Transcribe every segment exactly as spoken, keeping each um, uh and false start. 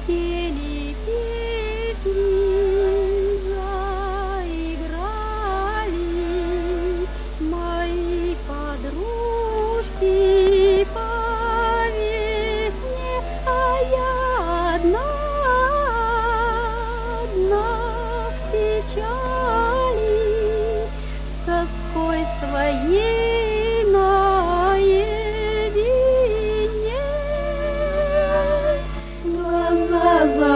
Пели песни, заиграли мои подружки по весне, а я одна, одна в печали, с тоской своей наедине. Глаза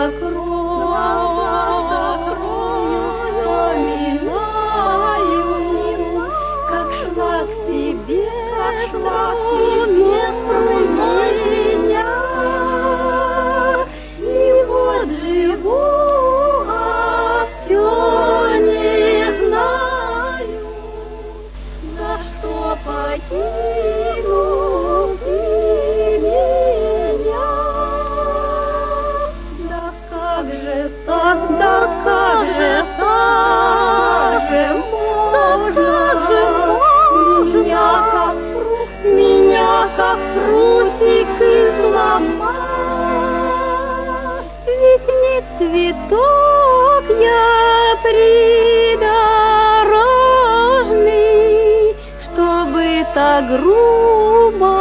закрою, вспоминаю, как шла к тебе струной меня. И вот живу, а все не знаю, за что покинул ты меня. Да как же так, да как же так же можно же меня как фрукт, меня как фрутик изломать? Ведь не цветок я придорожный, чтобы так грубо